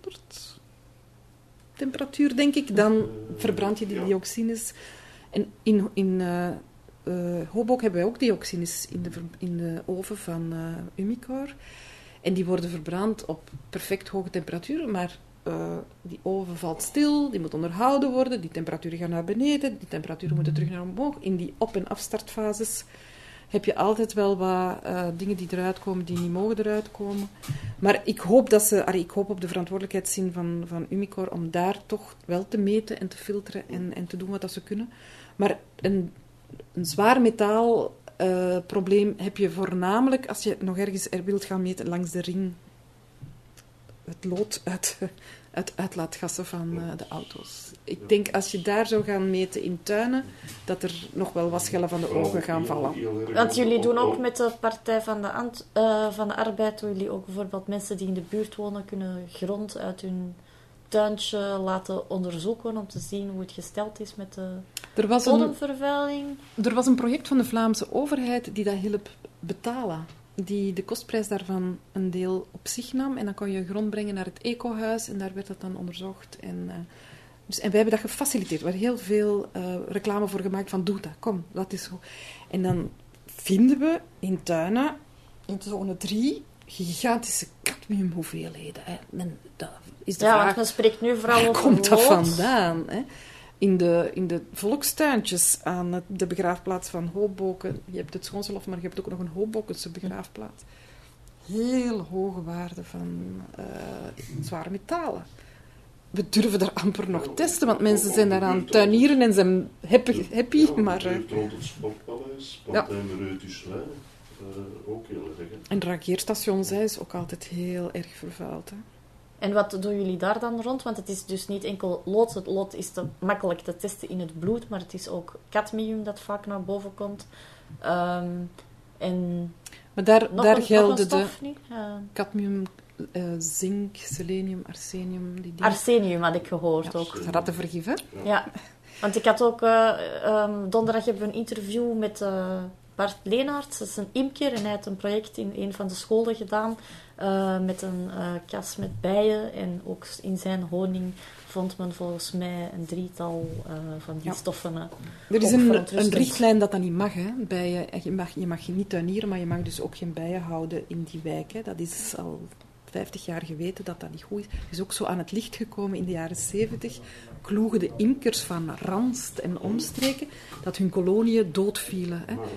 temperatuur, denk ik, dan verbrand je die dioxines. En in Hoboken hebben wij ook dioxines in de oven van Umicore. En die worden verbrand op perfect hoge temperaturen, maar die oven valt stil, die moet onderhouden worden, die temperaturen gaan naar beneden, die temperaturen moeten terug naar omhoog. In die op- en afstartfases heb je altijd wel wat dingen die eruit komen, die niet mogen eruit komen. Maar ik hoop ik hoop op de verantwoordelijkheidszin van Umicore om daar toch wel te meten en te filteren en te doen wat dat ze kunnen. Maar een zwaar metaal probleem heb je voornamelijk als je nog ergens wilt gaan meten langs de ring. Het lood uit uitlaatgassen van de auto's. Ik denk als je daar zou gaan meten in tuinen, dat er nog wel wat schellen van de ogen gaan vallen. Want jullie doen ook met de Partij van de Arbeid, doen jullie ook bijvoorbeeld mensen die in de buurt wonen, kunnen grond uit hun tuintje laten onderzoeken om te zien hoe het gesteld is met de bodemvervuiling. Er was een project van de Vlaamse overheid die dat hielp betalen. Die de kostprijs daarvan een deel op zich nam. En dan kon je grond brengen naar het ecohuis en daar werd dat dan onderzocht. En wij hebben dat gefaciliteerd. Er werd heel veel reclame voor gemaakt van doe dat, kom, dat is zo. En dan vinden we in tuinen, in zone 3, gigantische cadmiumhoeveelheden. Hè. Dat is de vraag, want men spreekt nu vooral over waar komt dat lood vandaan? Hè? In de volkstuintjes aan de begraafplaats van Hoboken, je hebt het Schoonselhof, maar je hebt ook nog een Hobokense begraafplaats. Heel hoge waarden van zware metalen. We durven daar amper nog testen, want mensen zijn daar aan het tuinieren en zijn happy, maar... rond het Sportpaleis, Partij Mereutuslijn, ook heel erg. En het rangeerstation zij is ook altijd heel erg vervuild. Hè. En wat doen jullie daar dan rond? Want het is dus niet enkel lood. Het lood is te makkelijk te testen in het bloed, maar het is ook cadmium dat vaak naar boven komt. Maar daar gelden de niet? cadmium, zink, selenium, arsenium. Die dingen. Arsenium had ik gehoord ook. Rattenvergif, hè? Ja, want ik had ook... donderdag hebben we een interview met Bart Leenaerts. Dat is een imker en hij had een project in een van de scholen gedaan met een kas met bijen. En ook in zijn honing vond men volgens mij een 3-tal van die stoffen. Er is een richtlijn dat niet mag. Hè. Bijen, je mag niet tuinieren, maar je mag dus ook geen bijen houden in die wijk. Hè. Dat is al 50 jaar geweten dat dat niet goed is. Het is ook zo aan het licht gekomen in de jaren 70. Kloegen de imkers van Ranst en omstreken dat hun koloniën doodvielen. Hè.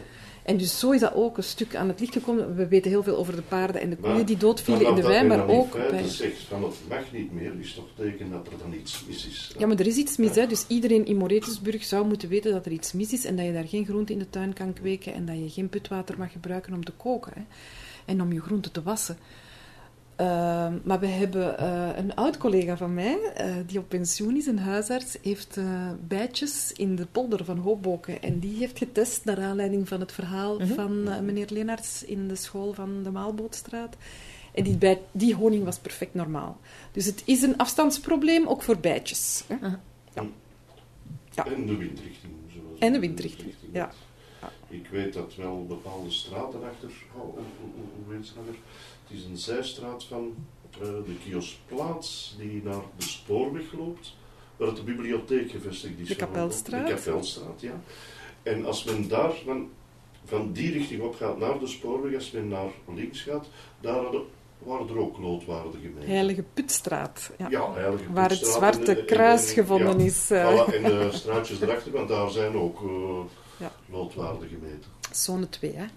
En dus zo is dat ook een stuk aan het licht gekomen. We weten heel veel over de paarden en de koeien die doodvielen vanaf in de dat wijn, men maar dan in ook feite bij... zegt van het mag niet meer, is toch teken dat er dan iets mis is. Ja, maar er is iets mis, hè. Dus iedereen in Moretusburg zou moeten weten dat er iets mis is en dat je daar geen groente in de tuin kan kweken en dat je geen putwater mag gebruiken om te koken, hè. En om je groenten te wassen. Maar we hebben een oud-collega van mij, die op pensioen is, een huisarts, heeft bijtjes in de polder van Hoboken. En die heeft getest naar aanleiding van het verhaal van meneer Leenaerts in de school van de Maalbootstraat. En die honing was perfect normaal. Dus het is een afstandsprobleem, ook voor bijtjes. Hè? Ja. En de windrichting. En de windrichting, ja. Ik weet dat wel bepaalde straten achter, hoe heet het nou weer? Het is een zijstraat van de Kioskplaats die naar de spoorweg loopt, waar de bibliotheek gevestigd is. De Kapelstraat. De Kapelstraat, ja. En als men daar van die richting op gaat naar de spoorweg, als men naar links gaat, daar waren er ook loodwaarden gemeten. Heilige Putstraat. Ja. Ja, Heilige Putstraat. Waar het Zwarte Kruis gevonden is. Voilà, en de straatjes erachter, want daar zijn ook loodwaarden gemeten. Zone 2, hè?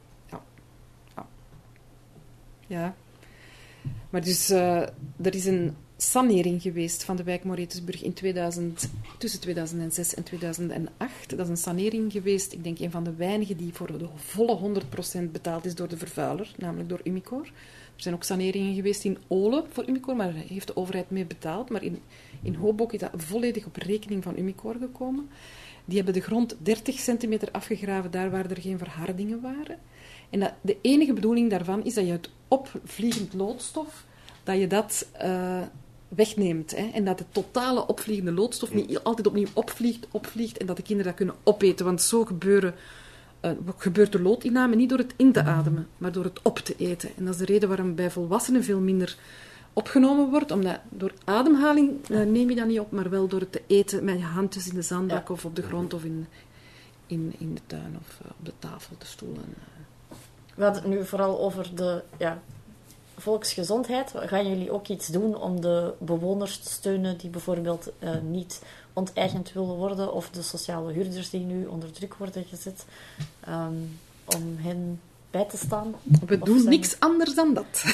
Ja. Maar dus, er is een sanering geweest van de wijk Moretusburg tussen 2006 en 2008. Dat is een sanering geweest, ik denk een van de weinigen die voor de volle 100% betaald is door de vervuiler, namelijk door Umicore. Er zijn ook saneringen geweest in Olen voor Umicore, maar daar heeft de overheid mee betaald. Maar in Hoboken is dat volledig op rekening van Umicore gekomen. Die hebben de grond 30 centimeter afgegraven, daar waar er geen verhardingen waren. En de enige bedoeling daarvan is dat je het opvliegend loodstof, dat je dat wegneemt. Hè? En dat de totale opvliegende loodstof niet altijd opnieuw opvliegt en dat de kinderen dat kunnen opeten. Want zo gebeurt de loodinname niet door het in te ademen, maar door het op te eten. En dat is de reden waarom bij volwassenen veel minder opgenomen wordt, omdat door ademhaling neem je dat niet op, maar wel door het te eten met je handjes in de zandbak of op de grond of in de tuin of op de tafel, de stoelen. We hadden het nu vooral over de volksgezondheid. Gaan jullie ook iets doen om de bewoners te steunen die bijvoorbeeld niet onteigend willen worden, of de sociale huurders die nu onder druk worden gezet, om hen bij te staan? We doen niks anders dan dat.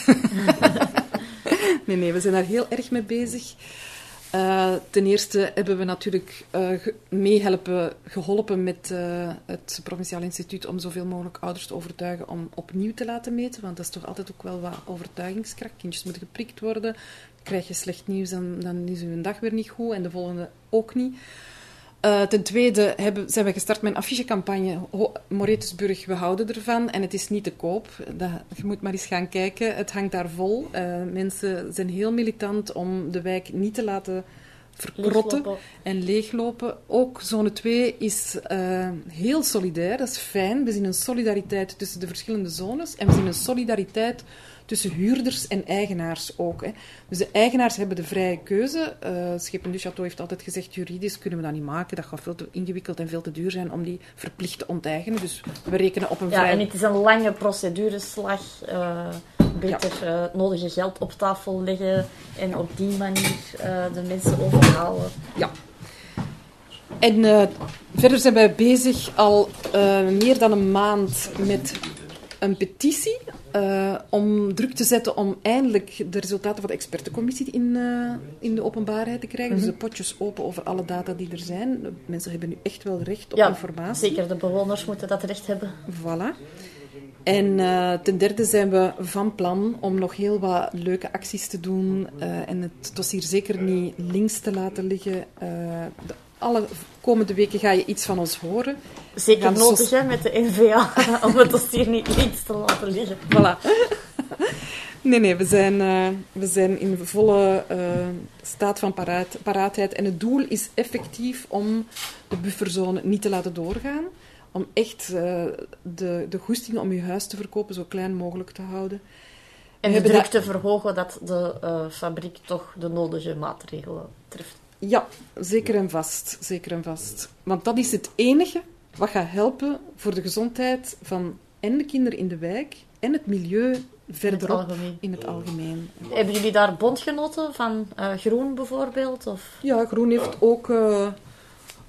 Nee, we zijn daar heel erg mee bezig. Ten eerste hebben we natuurlijk geholpen met het Provinciaal Instituut om zoveel mogelijk ouders te overtuigen om opnieuw te laten meten, want dat is toch altijd ook wel wat overtuigingskracht. Kindjes moeten geprikt worden. Krijg je slecht nieuws, dan is uw dag weer niet goed en de volgende ook niet. Ten tweede zijn we gestart met een affichecampagne. Moretusburg, we houden ervan. En het is niet te koop. Je moet maar eens gaan kijken. Het hangt daar vol. Mensen zijn heel militant om de wijk niet te laten verkrotten en leeglopen. Ook zone 2 is heel solidair. Dat is fijn. We zien een solidariteit tussen de verschillende zones. En we zien een solidariteit tussen huurders en eigenaars ook. Hè. Dus de eigenaars hebben de vrije keuze. Schepen du Château heeft altijd gezegd, juridisch kunnen we dat niet maken. Dat gaat veel te ingewikkeld en veel te duur zijn om die verplicht te onteigenen. Dus we rekenen op een vrije... Ja, en het is een lange procedureslag. Beter het nodige geld op tafel leggen en op die manier de mensen overhalen. Ja. En verder zijn wij bezig al meer dan een maand met een petitie om druk te zetten om eindelijk de resultaten van de expertencommissie in de openbaarheid te krijgen. Dus de potjes open over alle data die er zijn. De mensen hebben nu echt wel recht op informatie. Zeker, de bewoners moeten dat recht hebben. Voilà. En ten derde zijn we van plan om nog heel wat leuke acties te doen en het dossier zeker niet links te laten liggen. Alle komende weken ga je iets van ons horen. Zeker nodig, hè, met de NVA, om het dossier niet links te laten liggen. Voilà. Nee, we zijn in volle staat van paraatheid. En het doel is effectief om de bufferzone niet te laten doorgaan. Om echt de goesting om je huis te verkopen zo klein mogelijk te houden. En de druk te verhogen dat de fabriek toch de nodige maatregelen treft. Ja, zeker en vast. Want dat is het enige wat gaat helpen voor de gezondheid van en de kinderen in de wijk en het milieu verderop in het algemeen. Hebben jullie daar bondgenoten van Groen bijvoorbeeld? Of? Ja, Groen heeft ook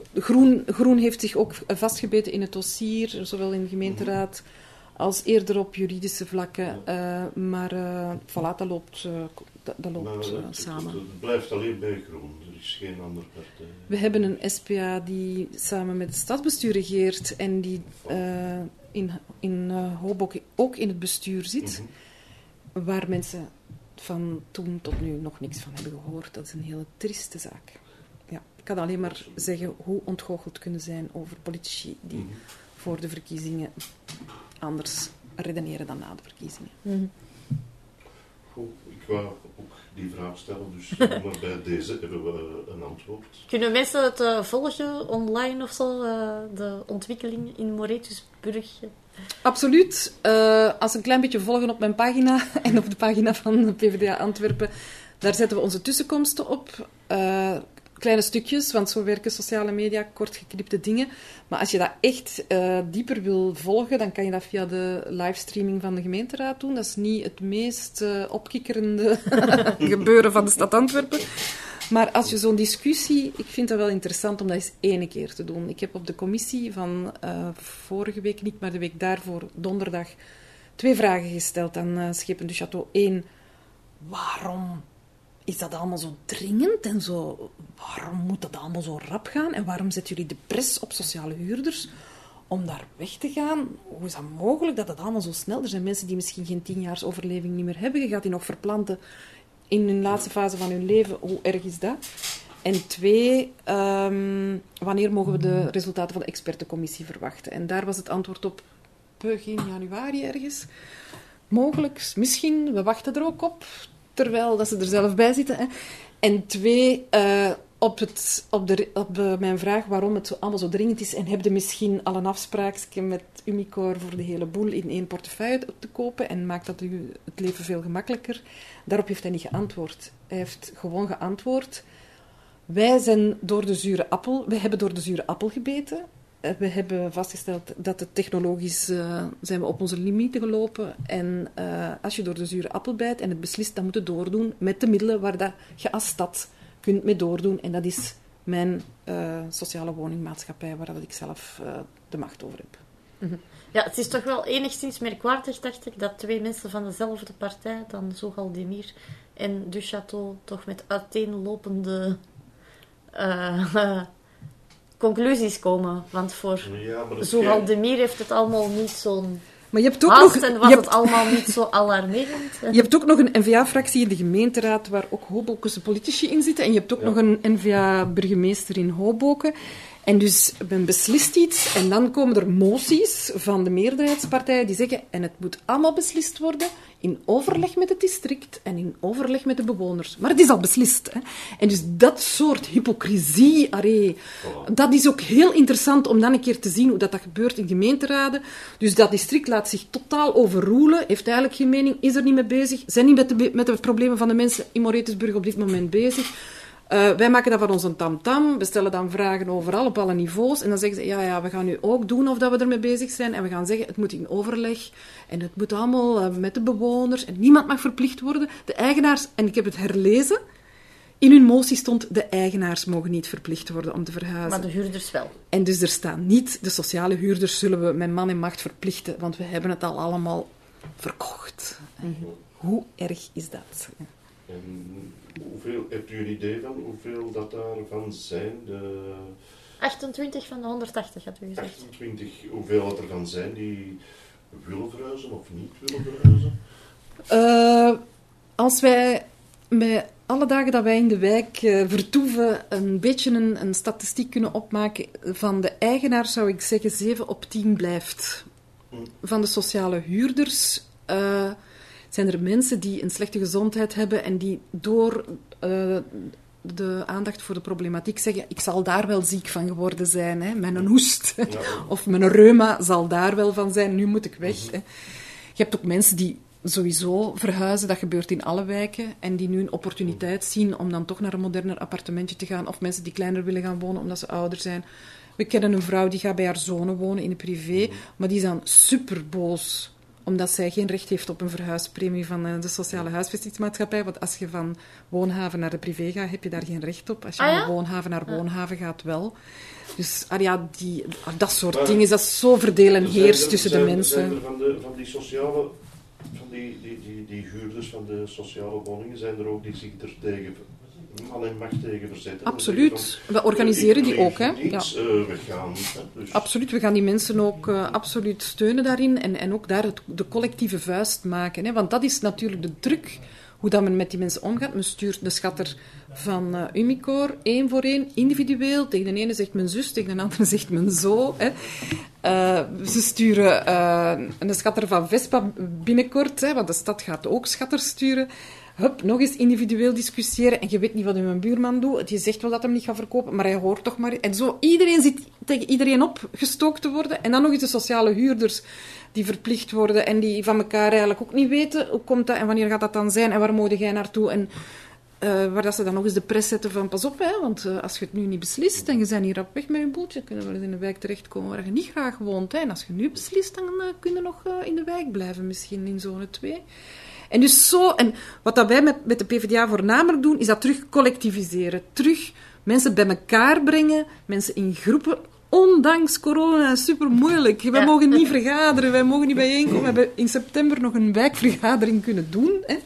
Groen heeft zich ook vastgebeten in het dossier, zowel in de gemeenteraad als eerder op juridische vlakken. Maar voilà, dat loopt samen. Het blijft alleen bij Groen, er is geen andere partij. We hebben een SPA die samen met het stadsbestuur regeert en die in Hoboken ook in het bestuur zit, waar mensen van toen tot nu nog niks van hebben gehoord. Dat is een hele trieste zaak. Ja, ik kan alleen maar zeggen hoe ontgoocheld kunnen zijn over politici die voor de verkiezingen anders redeneren dan na de verkiezingen. Goed, ik wou ook die vraag stellen, dus maar bij deze hebben we een antwoord. Kunnen mensen het volgen online of zo, de ontwikkeling in Moretusburg? Absoluut. Als een klein beetje volgen op mijn pagina en op de pagina van de PvdA Antwerpen, daar zetten we onze tussenkomsten op. Kleine stukjes, want zo werken sociale media, kort geknipte dingen. Maar als je dat echt dieper wil volgen, dan kan je dat via de livestreaming van de gemeenteraad doen. Dat is niet het meest opkikkerende gebeuren van de stad Antwerpen. Maar als je zo'n discussie... Ik vind dat wel interessant om dat eens 1 keer te doen. Ik heb op de commissie van vorige week niet, maar de week daarvoor, donderdag, 2 vragen gesteld aan Schepen du Château. 1, waarom is dat allemaal zo dringend en zo... Waarom moet dat allemaal zo rap gaan? En waarom zetten jullie de pres op sociale huurders om daar weg te gaan? Hoe is dat mogelijk dat dat allemaal zo snel... Er zijn mensen die misschien geen 10 jaar overleving niet meer hebben. Je gaat die nog verplanten in hun laatste fase van hun leven. Hoe erg is dat? En 2, wanneer mogen we de resultaten van de expertencommissie verwachten? En daar was het antwoord op begin januari ergens. Mogelijk, misschien, we wachten er ook op... Terwijl dat ze er zelf bij zitten. Hè. En 2, op mijn vraag waarom het allemaal zo dringend is. En heb je misschien al een afspraakje met Umicore voor de hele boel in 1 portefeuille te kopen? En maakt dat u het leven veel gemakkelijker? Daarop heeft hij niet geantwoord. Hij heeft gewoon geantwoord. We hebben door de zure appel gebeten. We hebben vastgesteld dat het technologisch zijn we op onze limieten gelopen. En als je door de zure appel bijt en het beslist, dan moet je doordoen met de middelen waar dat je als stad kunt mee doordoen. En dat is mijn sociale woningmaatschappij, waar dat ik zelf de macht over heb. Ja, het is toch wel enigszins merkwaardig, dacht ik, dat 2 mensen van dezelfde partij, dan Zogaldemir en Du Château, toch met uiteenlopende... conclusies komen. Want voor Zogaldemir heeft het allemaal niet zo'n maar je hebt ook haast en was het allemaal niet zo alarmerend. Je hebt ook nog een N-VA-fractie in de gemeenteraad waar ook Hobokense politici in zitten. En je hebt ook nog een N-VA-burgemeester in Hoboken. En dus men beslist iets en dan komen er moties van de meerderheidspartijen die zeggen en het moet allemaal beslist worden in overleg met het district en in overleg met de bewoners. Maar het is al beslist. Hè? En dus dat soort hypocrisie, dat is ook heel interessant om dan een keer te zien hoe dat gebeurt in gemeenteraden. Dus dat district laat zich totaal overroelen, heeft eigenlijk geen mening, is er niet mee bezig, zijn niet met de problemen van de mensen in Moretusburg op dit moment bezig. Wij maken dat van ons een tamtam, we stellen dan vragen overal, op alle niveaus. En dan zeggen ze, ja, we gaan nu ook doen of dat we ermee bezig zijn. En we gaan zeggen, het moet in overleg. En het moet allemaal met de bewoners. En niemand mag verplicht worden. De eigenaars, en ik heb het herlezen, in hun motie stond, de eigenaars mogen niet verplicht worden om te verhuizen. Maar de huurders wel. En dus er staat niet, de sociale huurders zullen we met man en macht verplichten, want we hebben het al allemaal verkocht. Hoe erg is dat? En hebt u een idee van hoeveel dat daarvan zijn? 28 van de 180, had u gezegd. 28, hoeveel dat ervan zijn die willen verhuizen of niet willen verhuizen? Als wij met alle dagen dat wij in de wijk vertoeven een beetje een statistiek kunnen opmaken van de eigenaars, zou ik zeggen 7 op 10 blijft. Van de sociale huurders... zijn er mensen die een slechte gezondheid hebben en die door de aandacht voor de problematiek zeggen, ik zal daar wel ziek van geworden zijn, hè, met een hoest. Of mijn reuma zal daar wel van zijn, nu moet ik weg. Hè. Je hebt ook mensen die sowieso verhuizen, dat gebeurt in alle wijken, en die nu een opportuniteit zien om dan toch naar een moderner appartementje te gaan, of mensen die kleiner willen gaan wonen omdat ze ouder zijn. We kennen een vrouw die gaat bij haar zonen wonen in de privé, maar die is dan super boos omdat zij geen recht heeft op een verhuispremie van de sociale huisvestingsmaatschappij. Want als je van woonhaven naar de privé gaat, heb je daar geen recht op. Als je van woonhaven naar woonhaven gaat, wel. Dus dat soort dingen, dat is zo verdelen heerst tussen de mensen. Zijn er van die sociale... Van die huurders van de sociale woningen, zijn er ook die zich er tegen man en macht tegen verzetten? Absoluut. We organiseren die ook. Hè? Weggaan. Dus. Absoluut. We gaan die mensen ook absoluut steunen daarin. En ook daar de collectieve vuist maken. Hè? Want dat is natuurlijk de truc, hoe dat men met die mensen omgaat. Men stuurt de schatter van Umicore, 1 voor 1, individueel. Tegen de ene zegt men zus, tegen de andere zegt men zo. Hè. Ze sturen een schatter van Vespa binnenkort, hè, want de stad gaat ook schatters sturen. Hup, nog eens individueel discussiëren. En je weet niet wat uw buurman doet. Je zegt wel dat hij hem niet gaat verkopen, maar hij hoort toch maar... En zo, iedereen zit tegen iedereen opgestookt te worden. En dan nog eens de sociale huurders die verplicht worden en die van elkaar eigenlijk ook niet weten. Hoe komt dat en wanneer gaat dat dan zijn en waar moet jij naartoe? En waar dat ze dan nog eens de press zetten van pas op, hè, want als je het nu niet beslist en je bent hier op weg met je boeltje, kun je wel eens in een wijk terechtkomen waar je niet graag woont. Hè. En als je nu beslist, dan kun je nog in de wijk blijven, misschien in zone 2. En dus zo, en wat dat wij met de PvdA voornamelijk doen, is dat terug collectiviseren. Terug mensen bij elkaar brengen, mensen in groepen. Ondanks corona, super moeilijk. Wij mogen niet vergaderen, wij mogen niet bijeenkomen. We hebben in september nog een wijkvergadering kunnen doen. Hè.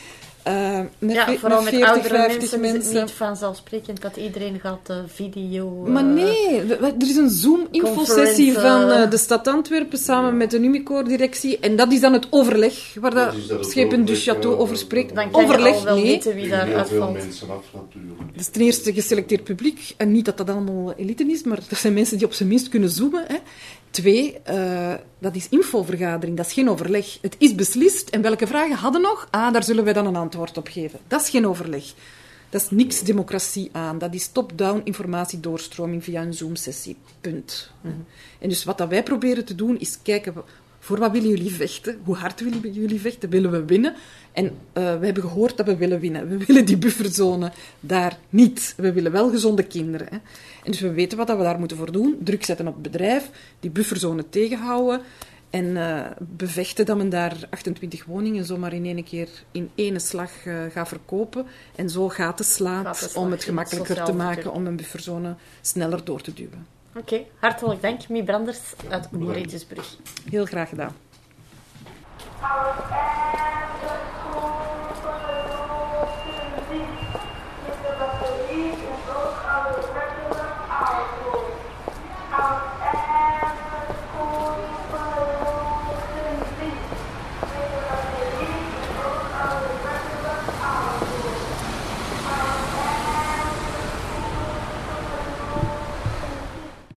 Vooral met 40, oudere mensen is het niet vanzelfsprekend dat iedereen gaat video... Maar nee, er is een Zoom-infosessie van de stad Antwerpen samen met de Umicore-directie. En dat is dan het overleg, waar dat Schepen du Château over spreekt. Dan kan overleg, je al wel weten wie daar uitvalt. Veel mensen af, natuurlijk. Dat is ten eerste geselecteerd publiek. En niet dat dat allemaal elite is, maar dat zijn mensen die op zijn minst kunnen zoomen. Hè. 2, dat is infovergadering, dat is geen overleg. Het is beslist. En welke vragen hadden nog? Daar zullen wij dan een antwoord op geven. Dat is geen overleg. Dat is niks democratie aan. Dat is top-down informatiedoorstroming via een Zoom-sessie. Punt. Mm-hmm. En dus wat dat wij proberen te doen, is kijken... Voor wat willen jullie vechten? Hoe hard willen jullie vechten? Willen we winnen? En we hebben gehoord dat we willen winnen. We willen die bufferzone daar niet. We willen wel gezonde kinderen. Hè. En dus we weten wat we daar moeten voor doen. Druk zetten op het bedrijf, die bufferzone tegenhouden en bevechten dat men daar 28 woningen zomaar in één keer in één slag gaat verkopen. En zo gaten slaat om het gemakkelijker te maken om een bufferzone sneller door te duwen. Oké, hartelijk dank. Mie Branders uit Mauritsbrug. Heel graag gedaan.